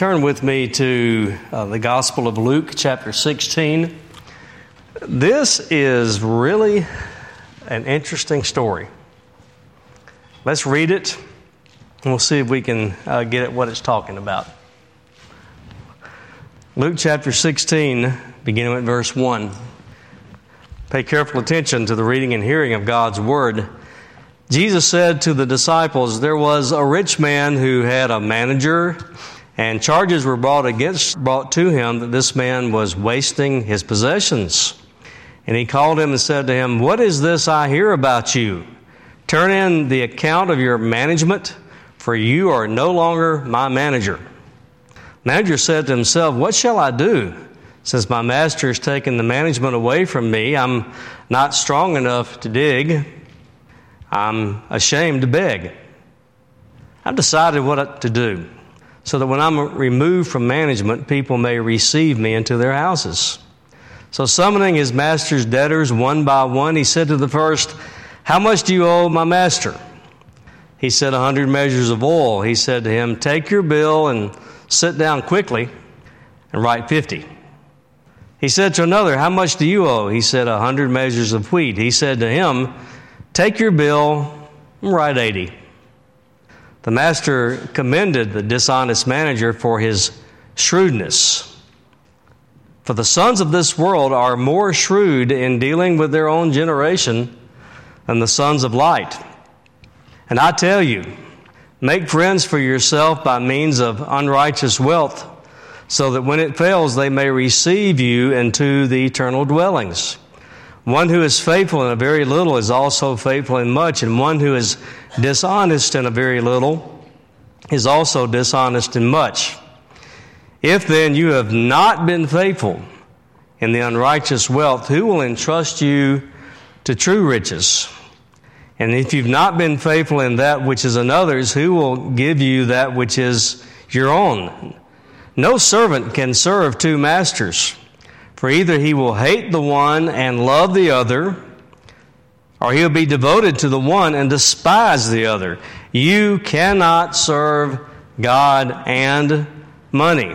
Turn with me to the Gospel of Luke, chapter 16. This is really an interesting story. Let's read it, and we'll see if we can get at what it's talking about. Luke chapter 16, beginning with verse 1. Pay careful attention to the reading and hearing of God's Word. Jesus said to the disciples, "There was a rich man who had a manager, and charges were brought to him that this man was wasting his possessions. And he called him and said to him, 'What is this I hear about you? Turn in the account of your management, for you are no longer my manager.' The manager said to himself, 'What shall I do? Since my master has taken the management away from me, I'm not strong enough to dig. I'm ashamed to beg. I've decided what to do, so that when I'm removed from management, people may receive me into their houses.' So summoning his master's debtors one by one, he said to the first, 'How much do you owe my master?' He said, 100 measures of oil. He said to him, 'Take your bill and sit down quickly and write 50. He said to another, 'How much do you owe?' He said, 100 measures of wheat. He said to him, 'Take your bill and write 80. The master commended the dishonest manager for his shrewdness. For the sons of this world are more shrewd in dealing with their own generation than the sons of light. And I tell you, make friends for yourself by means of unrighteous wealth, so that when it fails, they may receive you into the eternal dwellings. One who is faithful in a very little is also faithful in much, and one who is dishonest in a very little is also dishonest in much. If then you have not been faithful in the unrighteous wealth, who will entrust you to true riches? And if you've not been faithful in that which is another's, who will give you that which is your own? No servant can serve two masters, for either he will hate the one and love the other, or he'll be devoted to the one and despise the other. You cannot serve God and money."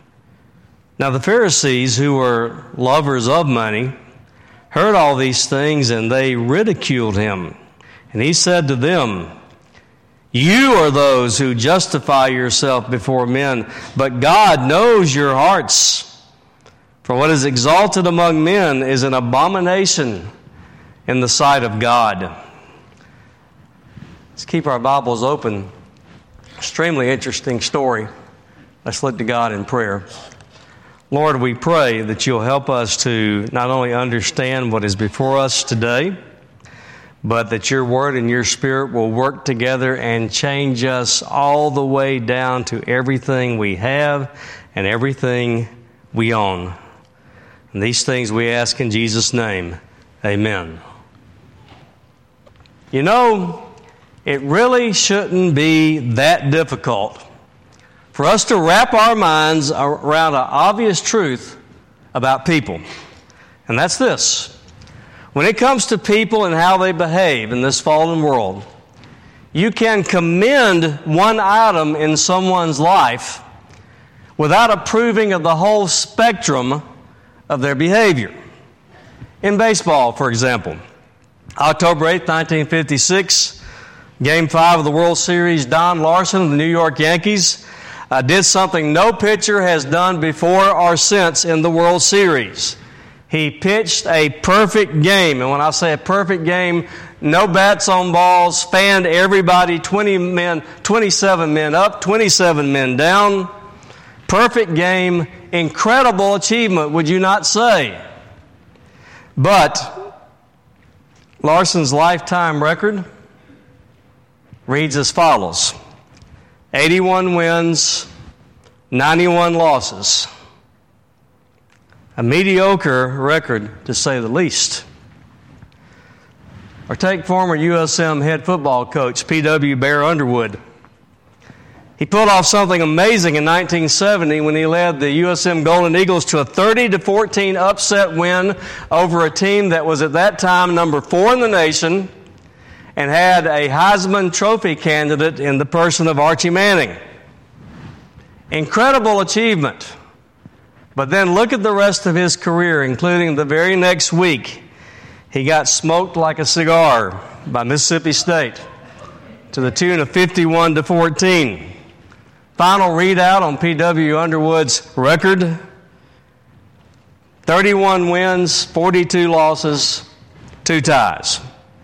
Now the Pharisees, who were lovers of money, heard all these things, and they ridiculed him. And he said to them, "You are those who justify yourself before men, but God knows your hearts. For what is exalted among men is an abomination in the sight of God." Let's keep our Bibles open. Extremely interesting story. Let's look to God in prayer. Lord, we pray that you'll help us to not only understand what is before us today, but that your word and your spirit will work together and change us all the way down to everything we have and everything we own. And these things we ask in Jesus' name. Amen. You know, it really shouldn't be that difficult for us to wrap our minds around an obvious truth about people. And that's this. When it comes to people and how they behave in this fallen world, you can commend one item in someone's life without approving of the whole spectrum of their behavior. In baseball, for example, October 8, 1956, Game 5 of the World Series, Don Larson of the New York Yankees did something no pitcher has done before or since in the World Series. He pitched a perfect game. And when I say a perfect game, no bats on balls, spanned everybody, 27 men up, 27 men down. Perfect game, incredible achievement, would you not say? But Larson's lifetime record reads as follows: 81 wins, 91 losses. A mediocre record, to say the least. Or take former USM head football coach P.W. Bear Underwood. He pulled off something amazing in 1970 when he led the USM Golden Eagles to a 30-14 upset win over a team that was at that time number 4 in the nation and had a Heisman Trophy candidate in the person of Archie Manning. Incredible achievement. But then look at the rest of his career, including the very next week. He got smoked like a cigar by Mississippi State to the tune of 51-14. Final readout on P.W. Underwood's record: 31 wins, 42 losses, 2 ties.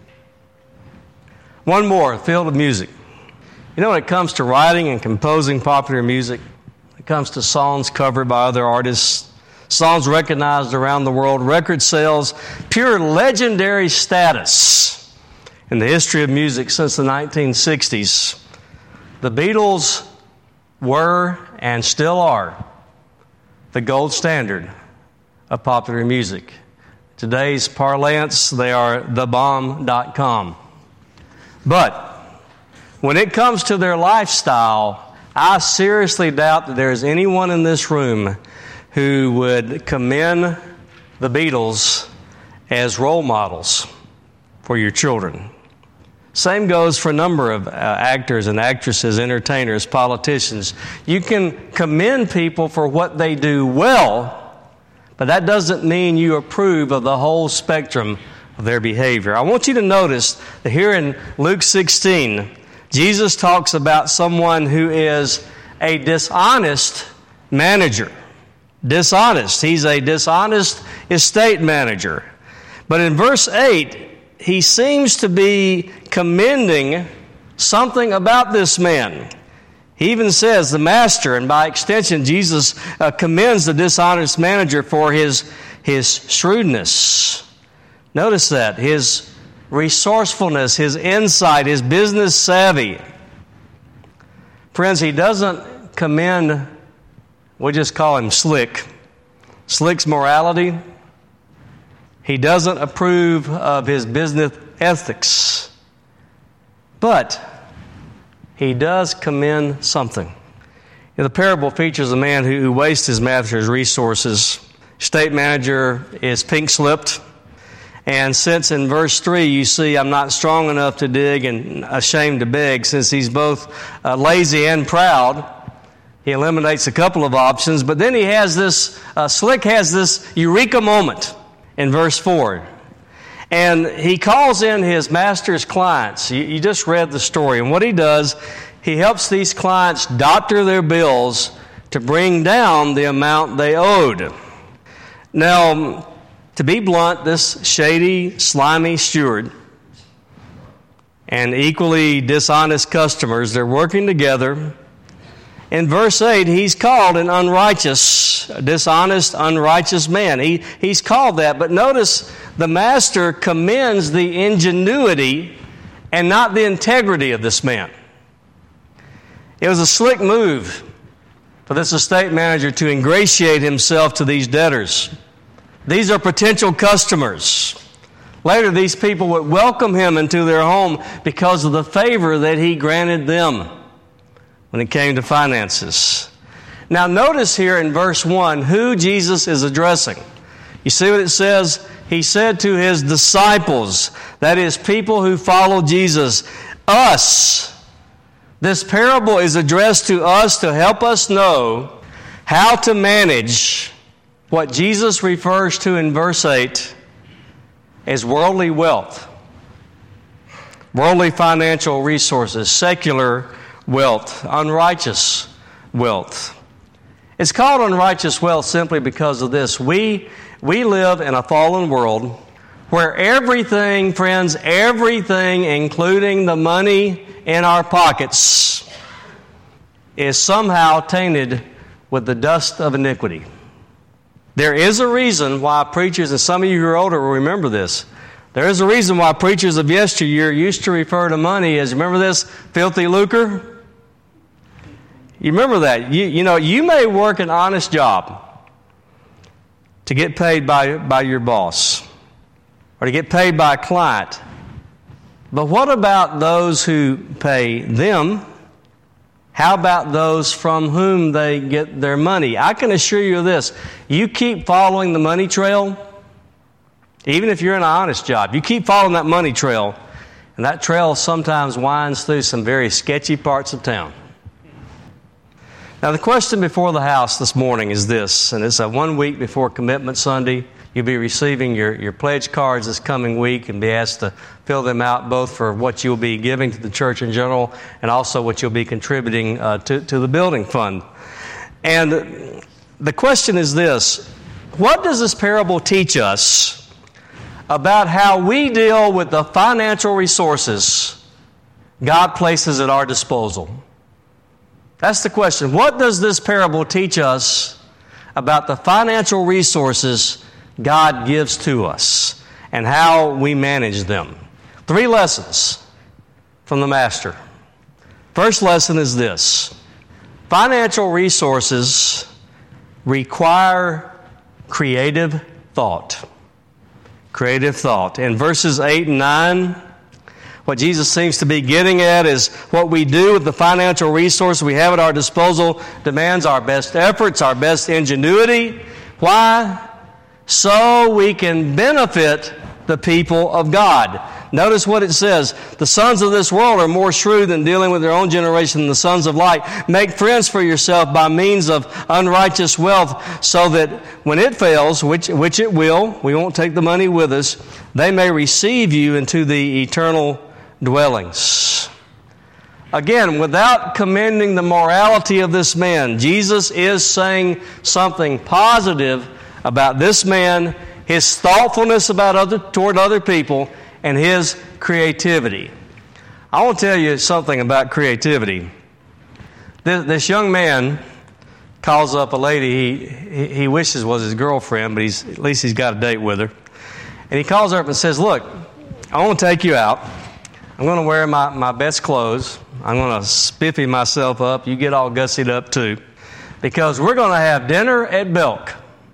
One more, field of music. You know, when it comes to writing and composing popular music, when it comes to songs covered by other artists, songs recognized around the world, record sales, pure legendary status in the history of music since the 1960s, the Beatles were and still are the gold standard of popular music. Today's parlance, they are thebomb.com. But when it comes to their lifestyle, I seriously doubt that there's anyone in this room who would commend the Beatles as role models for your children. Same goes for a number of actors and actresses, entertainers, politicians. You can commend people for what they do well, but that doesn't mean you approve of the whole spectrum of their behavior. I want you to notice that here in Luke 16, Jesus talks about someone who is a dishonest manager. Dishonest. He's a dishonest estate manager. But in verse 8, he seems to be commending something about this man. He even says the master, and by extension, Jesus commends the dishonest manager for his shrewdness. Notice that, his resourcefulness, his insight, his business savvy. Friends, he doesn't commend, we just call him Slick. Slick's morality. He doesn't approve of his business ethics. But he does commend something. The parable features a man who wastes his master's resources. State manager is pink-slipped. And since in verse 3 you see, I'm not strong enough to dig and ashamed to beg, since he's both lazy and proud, he eliminates a couple of options. But then he has this, Slick has this eureka moment in verse 4. And he calls in his master's clients. You just read the story. And what he does, he helps these clients doctor their bills to bring down the amount they owed. Now, to be blunt, this shady, slimy steward and equally dishonest customers, they're working together. In verse 8, he's called an unrighteous, dishonest, unrighteous man. He's called that. But notice the master commends the ingenuity and not the integrity of this man. It was a slick move for this estate manager to ingratiate himself to these debtors. These are potential customers. Later, these people would welcome him into their home because of the favor that he granted them when it came to finances. Now, notice here in verse 1 who Jesus is addressing. You see what it says? He said to his disciples, that is, people who follow Jesus, us. This parable is addressed to us to help us know how to manage what Jesus refers to in verse 8 as worldly wealth, worldly financial resources, secular wealth, unrighteous wealth. It's called unrighteous wealth simply because of this. We live in a fallen world where everything, friends, everything, including the money in our pockets, is somehow tainted with the dust of iniquity. There is a reason why preachers, and some of you who are older will remember this, there is a reason why preachers of yesteryear used to refer to money as, remember this, filthy lucre? You remember that. You may work an honest job to get paid by your boss or to get paid by a client. But what about those who pay them? How about those from whom they get their money? I can assure you of this. You keep following the money trail, even if you're in an honest job, you keep following that money trail, and that trail sometimes winds through some very sketchy parts of town. Now, the question before the house this morning is this, and it's 1 week before Commitment Sunday. You'll be receiving your pledge cards this coming week and be asked to fill them out both for what you'll be giving to the church in general and also what you'll be contributing to the building fund. And the question is this: what does this parable teach us about how we deal with the financial resources God places at our disposal? That's the question. What does this parable teach us about the financial resources God gives to us and how we manage them? 3 lessons from the Master. First lesson is this: financial resources require creative thought. Creative thought. In verses 8 and 9, what Jesus seems to be getting at is what we do with the financial resources we have at our disposal demands our best efforts, our best ingenuity. Why? So we can benefit the people of God. Notice what it says: the sons of this world are more shrewd than dealing with their own generation than the sons of light. Make friends for yourself by means of unrighteous wealth, so that when it fails, which it will, we won't take the money with us, they may receive you into the eternal dwellings. Again, without commending the morality of this man, Jesus is saying something positive about this man, his thoughtfulness toward other people, and his creativity. I want to tell you something about creativity. This young man calls up a lady he wishes was his girlfriend, but at least he's got a date with her. And he calls her up and says, "Look, I want to take you out. I'm going to wear my best clothes. I'm going to spiffy myself up. You get all gussied up too. Because we're going to have dinner at Belk."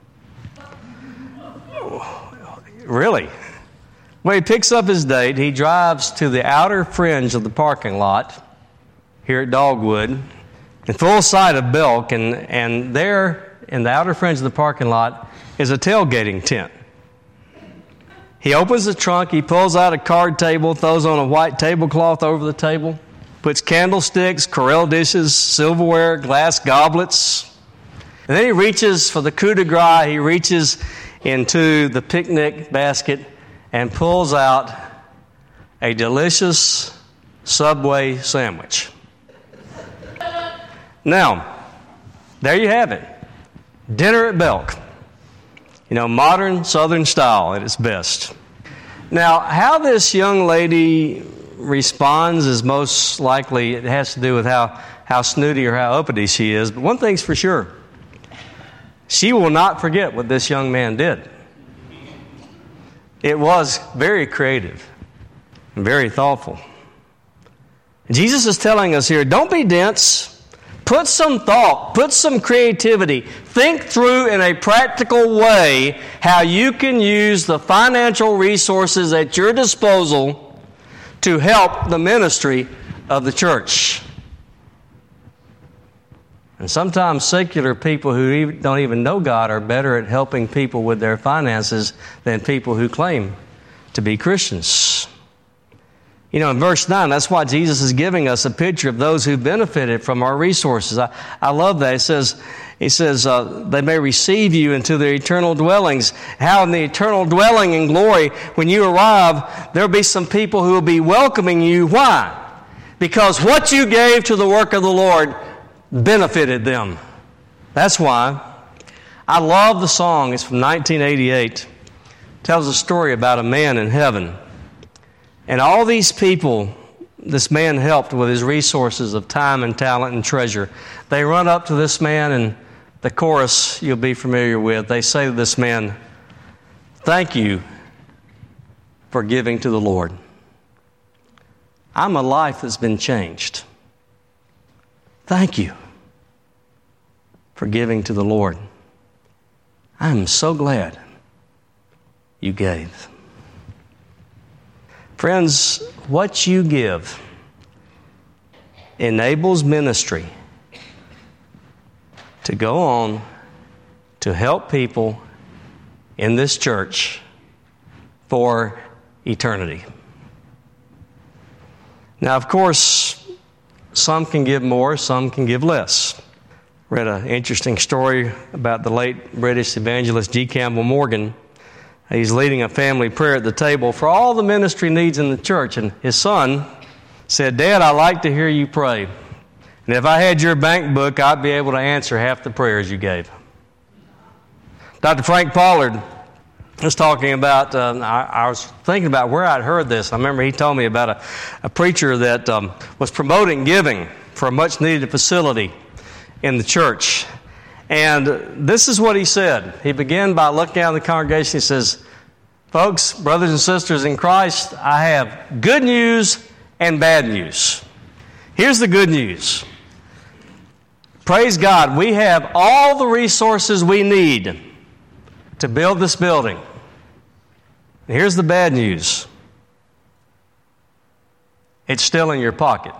Really? Well, he picks up his date. He drives to the outer fringe of the parking lot here at Dogwood in full sight of Belk. And there in the outer fringe of the parking lot is a tailgating tent. He opens the trunk, he pulls out a card table, throws on a white tablecloth over the table, puts candlesticks, Corelle dishes, silverware, glass goblets. And then he reaches for the coup de grace. He reaches into the picnic basket and pulls out a delicious Subway sandwich. Now, there you have it. Dinner at Belk. Modern Southern style at its best. Now, how this young lady responds is most likely, it has to do with how snooty or how uppity she is. But one thing's for sure: she will not forget what this young man did. It was very creative and very thoughtful. Jesus is telling us here, don't be dense. Put some thought, put some creativity. Think through in a practical way how you can use the financial resources at your disposal to help the ministry of the church. And sometimes secular people who don't even know God are better at helping people with their finances than people who claim to be Christians. In verse 9, that's why Jesus is giving us a picture of those who benefited from our resources. I love that. He says, they may receive you into their eternal dwellings. How in the eternal dwelling in glory, when you arrive, there'll be some people who will be welcoming you. Why? Because what you gave to the work of the Lord benefited them. That's why. I love the song. It's from 1988. It tells a story about a man in heaven. And all these people this man helped with his resources of time and talent and treasure. They run up to this man, and the chorus you'll be familiar with. They say to this man, "Thank you for giving to the Lord. I'm a life that's been changed. Thank you for giving to the Lord. I'm so glad you gave." Friends, what you give enables ministry to go on to help people in this church for eternity. Now, of course, some can give more, some can give less. Read an interesting story about the late British evangelist G. Campbell Morgan. He's leading a family prayer at the table for all the ministry needs in the church. And his son said, "Dad, I like to hear you pray. And if I had your bank book, I'd be able to answer half the prayers you gave." Dr. Frank Pollard was talking about, I was thinking about where I'd heard this. I remember he told me about a preacher that was promoting giving for a much-needed facility in the church. And this is what he said. He began by looking out at the congregation. He says, "Folks, brothers and sisters in Christ, I have good news and bad news. Here's the good news. Praise God, we have all the resources we need to build this building. And here's the bad news. It's still in your pocket.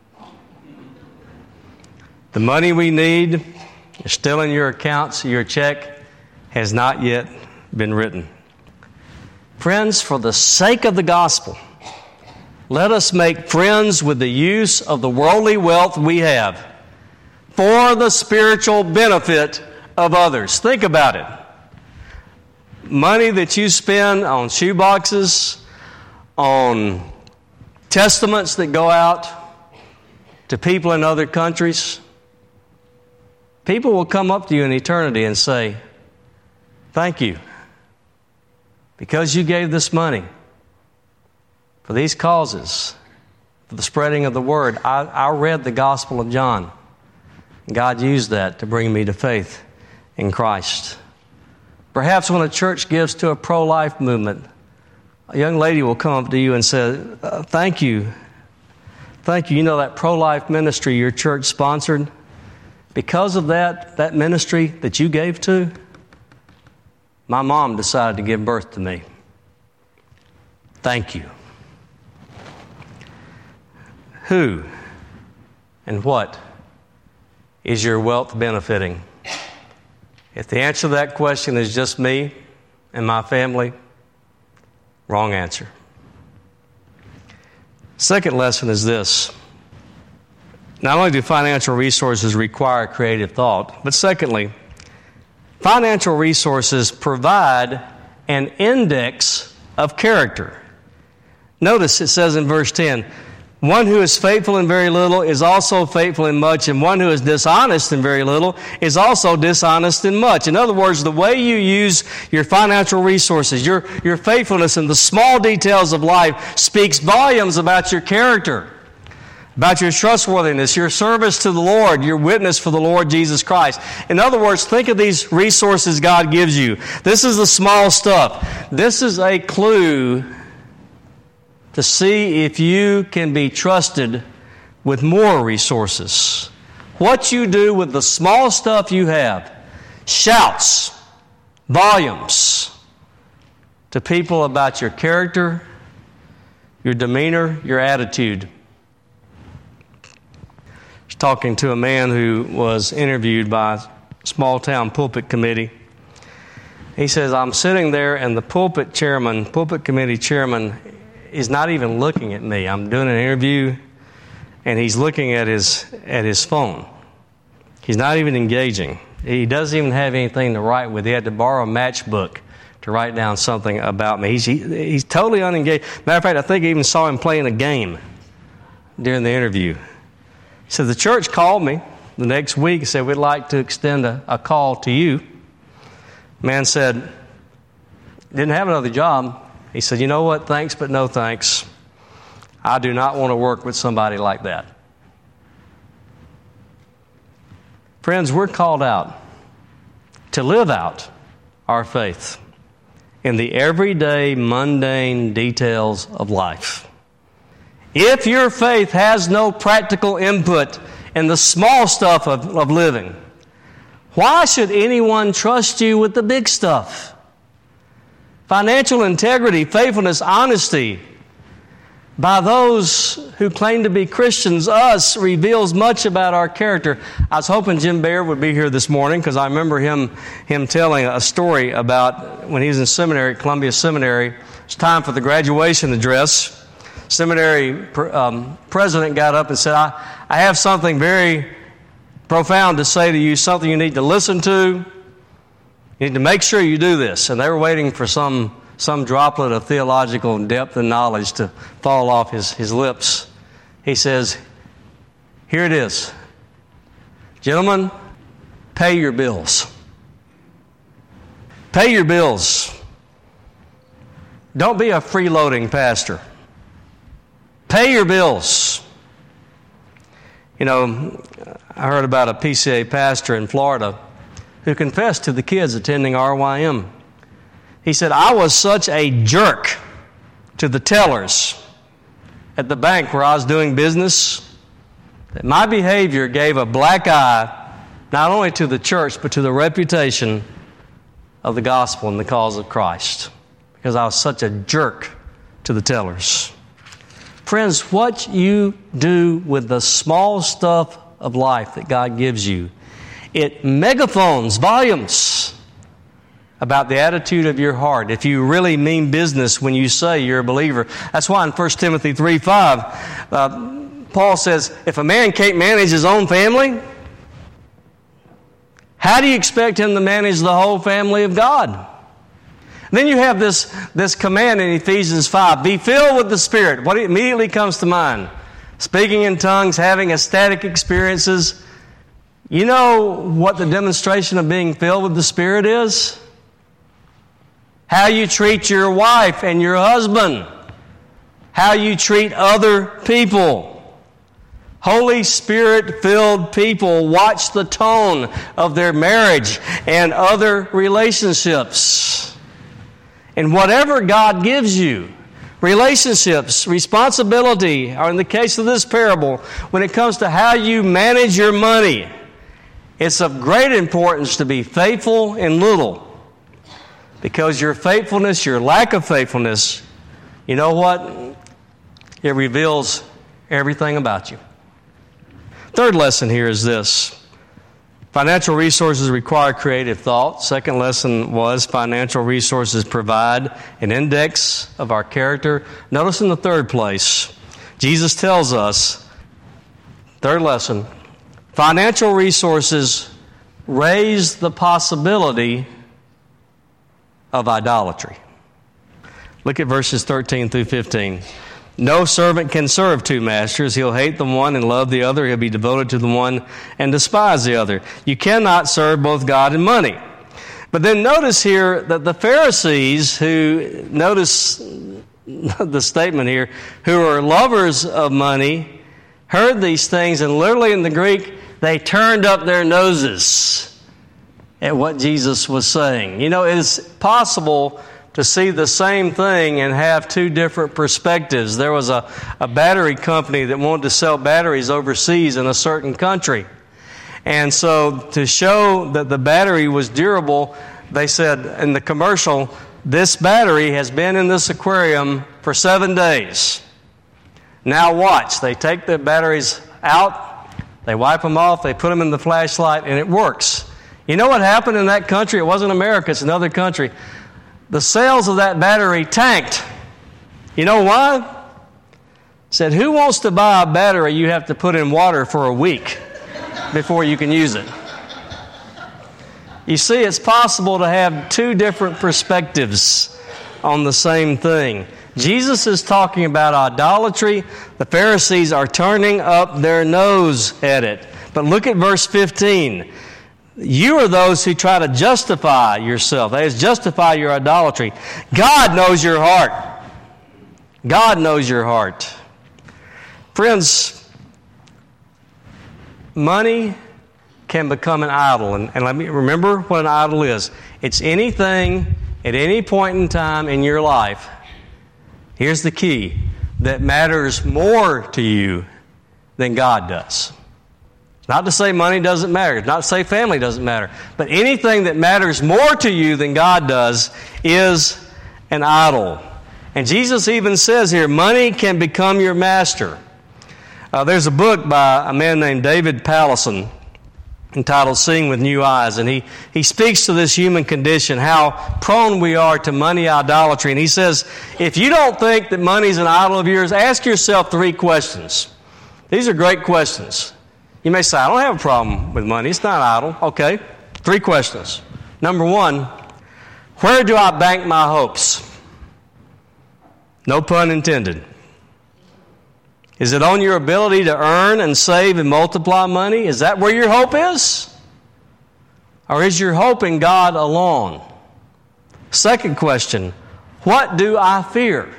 The money we need is still in your account, so your check has not yet been written." Friends, for the sake of the gospel, let us make friends with the use of the worldly wealth we have for the spiritual benefit of others. Think about it. Money that you spend on shoeboxes, on testaments that go out to people in other countries, people will come up to you in eternity and say, "Thank you, because you gave this money for these causes, for the spreading of the word." I read the Gospel of John. God used that to bring me to faith in Christ. Perhaps when a church gives to a pro-life movement, a young lady will come up to you and say, "Thank you. Thank you. You know that pro-life ministry your church sponsored? Because of that ministry that you gave to, my mom decided to give birth to me. Thank you." Who and what is your wealth benefiting? If the answer to that question is just me and my family, wrong answer. Second lesson is this. Not only do financial resources require creative thought, but secondly, financial resources provide an index of character. Notice it says in verse 10, "One who is faithful in very little is also faithful in much, and one who is dishonest in very little is also dishonest in much." In other words, the way you use your financial resources, your faithfulness in the small details of life speaks volumes about your character, about your trustworthiness, your service to the Lord, your witness for the Lord Jesus Christ. In other words, think of these resources God gives you. This is the small stuff. This is a clue to see if you can be trusted with more resources. What you do with the small stuff you have shouts volumes to people about your character, your demeanor, your attitude. I was talking to a man who was interviewed by a small town pulpit committee. He says, "I'm sitting there and the pulpit committee chairman is not even looking at me. I'm doing an interview and he's looking at his phone. He's not even engaging. He doesn't even have anything to write with. He had to borrow a matchbook to write down something about me. He's totally unengaged. Matter of fact, I think I even saw him playing a game during the interview." He said, "The church called me the next week and said, we'd like to extend a call to you." Man said, "Didn't have another job." He said, "You know what? Thanks, but no thanks. I do not want to work with somebody like that." Friends, we're called out to live out our faith in the everyday, mundane details of life. If your faith has no practical input in the small stuff of living, why should anyone trust you with the big stuff? Financial integrity, faithfulness, honesty by those who claim to be Christians, us, reveals much about our character. I was hoping Jim Baird would be here this morning because I remember him telling a story about when he was in seminary at Columbia Seminary. It's time for the graduation address. Seminary president got up and said, I have something very profound to say to you, something you need to listen to. You need to make sure you do this. And they were waiting for some droplet of theological depth and knowledge to fall off his lips. He says, here it is. Gentlemen, pay your bills. Pay your bills. Don't be a freeloading pastor. Pay your bills. You know, I heard about a PCA pastor in Florida who confessed to the kids attending RYM. He said, I was such a jerk to the tellers at the bank where I was doing business that my behavior gave a black eye not only to the church but to the reputation of the gospel and the cause of Christ, because I was such a jerk to the tellers. Friends, what you do with the small stuff of life that God gives you, it megaphones, volumes about the attitude of your heart. If you really mean business when you say you're a believer. That's why in 1 Timothy 3:5, Paul says, if a man can't manage his own family, how do you expect him to manage the whole family of God? And then you have this command in Ephesians 5, be filled with the Spirit. What immediately comes to mind? Speaking in tongues, having ecstatic experiences. You know what the demonstration of being filled with the Spirit is? How you treat your wife and your husband. How you treat other people. Holy Spirit-filled people watch the tone of their marriage and other relationships. And whatever God gives you, relationships, responsibility, or in the case of this parable, when it comes to how you manage your money, it's of great importance to be faithful in little. Because your faithfulness, your lack of faithfulness, you know what? It reveals everything about you. Third lesson here is this. Financial resources require creative thought. Second lesson was financial resources provide an index of our character. Notice in the third place, Jesus tells us, third lesson, financial resources raise the possibility of idolatry. Look at verses 13 through 15. No servant can serve two masters. He'll hate the one and love the other. He'll be devoted to the one and despise the other. You cannot serve both God and money. But then notice here that the Pharisees, who, notice the statement here, who are lovers of money, heard these things, and literally in the Greek, they turned up their noses at what Jesus was saying. You know, it's possible to see the same thing and have two different perspectives. There was a battery company that wanted to sell batteries overseas in a certain country. And so to show that the battery was durable, they said in the commercial, this battery has been in this aquarium for 7 days. Now watch. They take the batteries out, they wipe them off, they put them in the flashlight, and it works. You know what happened in that country? It wasn't America, it's another country. The sales of that battery tanked. You know why? Said, who wants to buy a battery you have to put in water for a week before you can use it? You see, it's possible to have two different perspectives on the same thing. Jesus is talking about idolatry. The Pharisees are turning up their nose at it. But look at verse 15. You are those who try to justify yourself. That is, justify your idolatry. God knows your heart. God knows your heart. Friends, money can become an idol. And let me remember what an idol is. It's anything at any point in time in your life, here's the key, that matters more to you than God does. Not to say money doesn't matter. Not to say family doesn't matter. But anything that matters more to you than God does is an idol. And Jesus even says here, money can become your master. There's a book by a man named David Pallison entitled Seeing with New Eyes. And he speaks to this human condition, how prone we are to money idolatry. And he says, if you don't think that money's an idol of yours, ask yourself 3 questions. These are great questions. You may say, I don't have a problem with money. It's not idle. Okay, 3 questions. Number 1, where do I bank my hopes? No pun intended. Is it on your ability to earn and save and multiply money? Is that where your hope is? Or is your hope in God alone? Second question, what do I fear?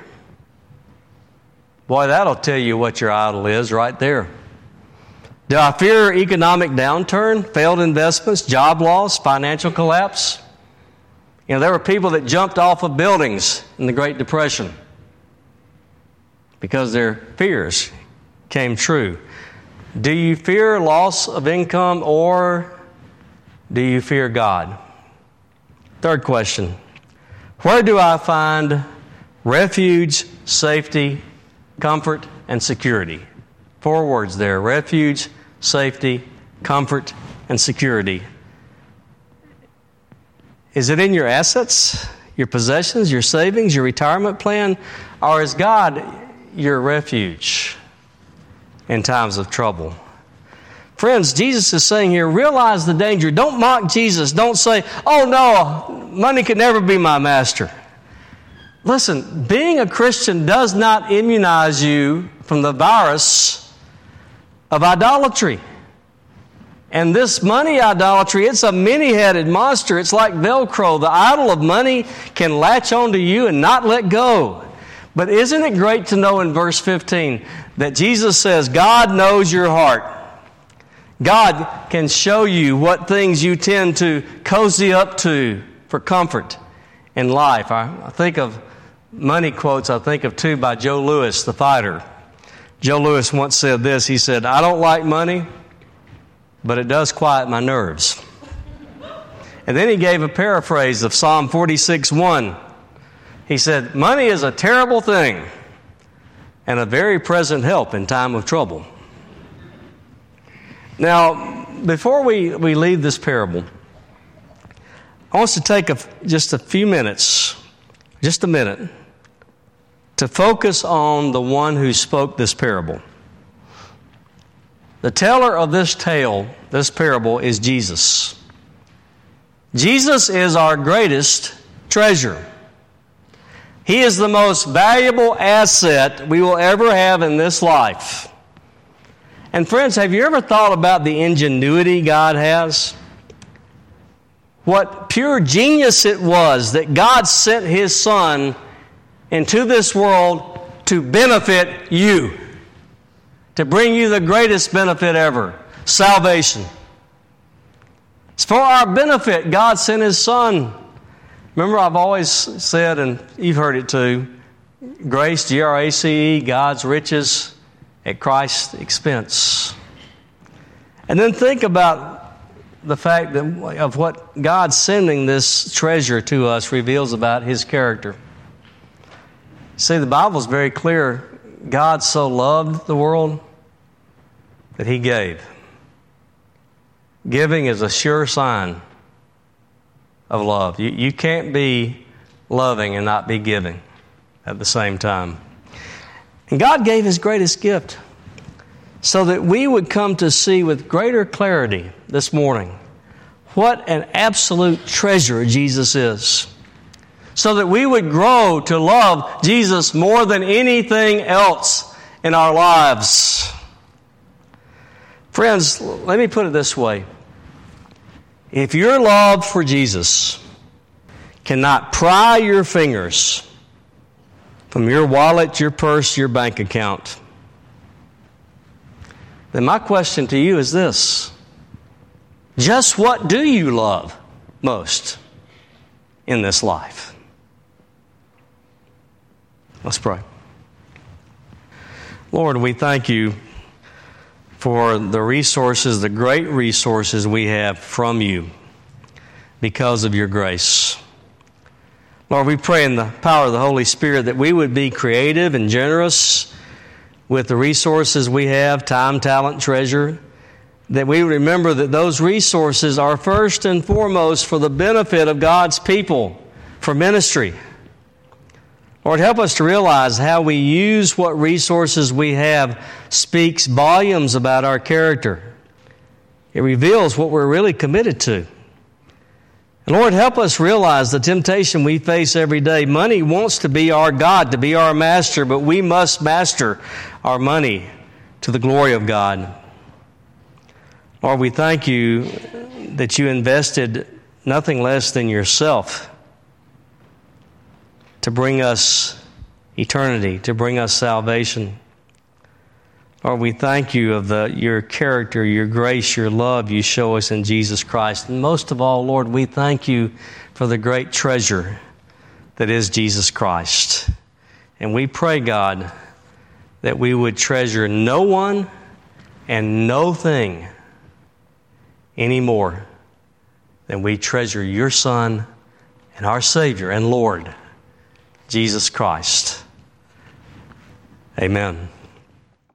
Boy, that'll tell you what your idol is right there. Do I fear economic downturn, failed investments, job loss, financial collapse? You know, there were people that jumped off of buildings in the Great Depression because their fears came true. Do you fear loss of income, or do you fear God? Third question, where do I find refuge, safety, comfort, and security? 4 words there, refuge, safety, comfort, and security. Is it in your assets, your possessions, your savings, your retirement plan, or is God your refuge in times of trouble? Friends, Jesus is saying here, realize the danger. Don't mock Jesus. Don't say, oh no, money can never be my master. Listen, being a Christian does not immunize you from the virus of idolatry. And this money idolatry, it's a many-headed monster. It's like Velcro. The idol of money can latch onto you and not let go. But isn't it great to know in verse 15 that Jesus says, God knows your heart. God can show you what things you tend to cozy up to for comfort in life. I think of money quotes, I think of 2 by Joe Louis, the fighter. Joe Louis once said this, he said, I don't like money, but it does quiet my nerves. And then he gave a paraphrase of Psalm 46:1. He said, money is a terrible thing and a very present help in time of trouble. Now, before we leave this parable, I want us to take just a few minutes, just a minute, to focus on the one who spoke this parable. The teller of this tale, this parable, is Jesus. Jesus is our greatest treasure. He is the most valuable asset we will ever have in this life. And friends, have you ever thought about the ingenuity God has? What pure genius it was that God sent His Son into this world to benefit you, to bring you the greatest benefit ever, salvation. It's for our benefit God sent His Son. Remember, I've always said, and you've heard it too, grace, G-R-A-C-E, God's riches at Christ's expense. And then think about the fact that of what God sending this treasure to us reveals about His character. See, the Bible is very clear. God so loved the world that He gave. Giving is a sure sign of love. You can't be loving and not be giving at the same time. And God gave His greatest gift so that we would come to see with greater clarity this morning what an absolute treasure Jesus is. So that we would grow to love Jesus more than anything else in our lives. Friends, let me put it this way. If your love for Jesus cannot pry your fingers from your wallet, your purse, your bank account, then my question to you is this. Just what do you love most in this life? Let's pray. Lord, we thank You for the resources, the great resources we have from You because of Your grace. Lord, we pray in the power of the Holy Spirit that we would be creative and generous with the resources we have, time, talent, treasure, that we would remember that those resources are first and foremost for the benefit of God's people, for ministry. Lord, help us to realize how we use what resources we have speaks volumes about our character. It reveals what we're really committed to. And Lord, help us realize the temptation we face every day. Money wants to be our God, to be our master, but we must master our money to the glory of God. Lord, we thank you that you invested nothing less than yourself to bring us eternity, to bring us salvation. Lord, we thank you of your character, your grace, your love you show us in Jesus Christ. And most of all, Lord, we thank you for the great treasure that is Jesus Christ. And we pray, God, that we would treasure no one and no thing any more than we treasure your Son and our Savior and Lord, Jesus Christ. Amen.